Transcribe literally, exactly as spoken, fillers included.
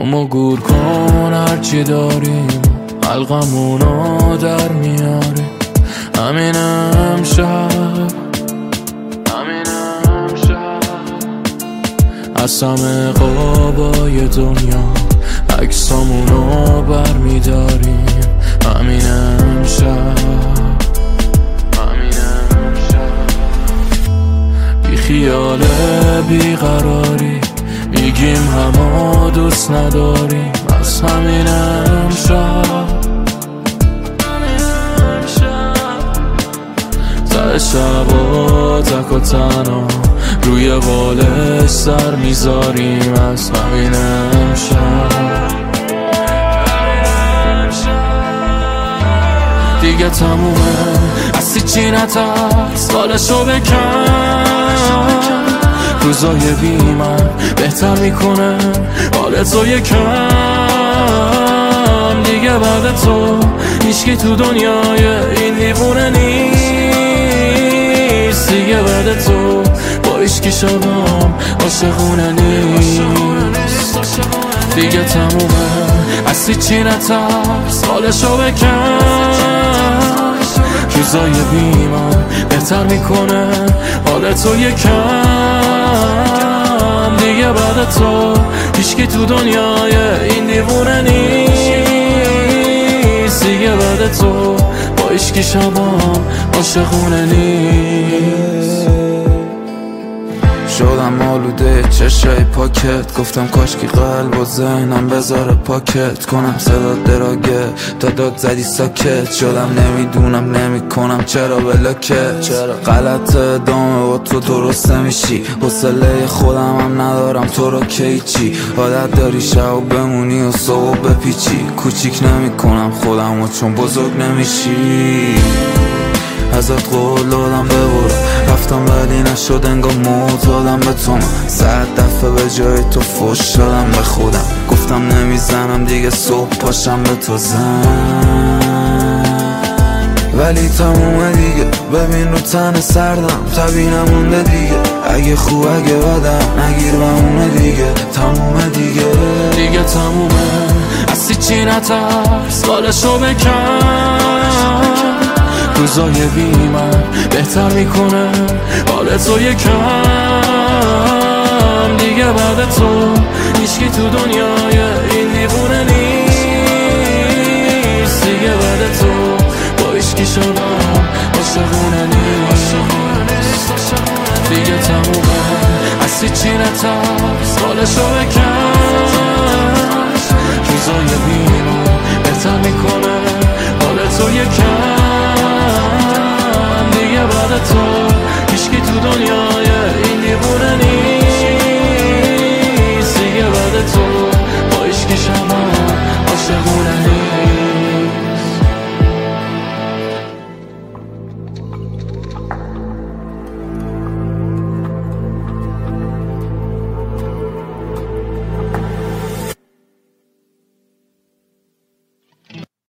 دومو گور کن هرچی داریم حلقمونو در میاریم. همین امشب همین امشب از همه قابای دنیا عکسامونو بر میداریم. همین امشب همین امشب بی خیال بی قراری میگیم همه دوست نداریم. از همین امشب ته شبا تک و تنها روی بالش سر میذاریم. از همین امشب دیگه تمومه هستی چی نترس بالشو بکن. روزای بی من بهتر میکنه حالتو یکم. دیگه بعد تو هیچکی تو دنیای این دیوونه نیست. دیگه بعد تو با هیچکی شبام عاشقونه نیست. دیگه تمومه هستی چی نترس حالشو بکن. روزای بی من بهتر میکنه حالتو یکم. دیگه بعد تو هیچکی تو دنیای این دیوونه نیست. دیگه بعد تو با هیچکی شبام عاشقونه نیست. شدم آلوده چشای پاکت گفتم کاشکی قلب و ذهنم بذاره پاکت کنم صدا دراگه تا داد زدی ساکت شدم. نمیدونم نمیکنم چرا بلاکت چرا غلط ادامه با تو درست نمیشی. حوصله خودم هم ندارم تو رو کی چی. عادت داری شب بمونی و صبح بپیچی. کوچیک نمیکنم خودم و چون بزرگ نمیشی. ازت قول دادم ببرم رفتم ولی نشد انگار معتادم به تو. من صد دفعه به جای تو فوش شدم به خودم. گفتم نمیزنم دیگه صبح پاشم به تو زن. ولی تمومه دیگه ببین رو تن سردم طبیعی نمونده دیگه. اگه خوب اگه بدم نگیر بمونه دیگه. تمومه دیگه دیگه تمومه هستی چی نترس بالشو بکن. روزای بی من بهتر میکنه حالتو یکم. دیگه بعد تو هیچکی تو دنیای این دیوونه نیست. دیگه بعد تو با هیچکی شبام عاشقونه نیست. دیگه تمومه هستی چی نترس بالشو بکن. روزای بی من بهتر میکنه حالتو یکم. دیگه بعد تو هیچکی تو دنیا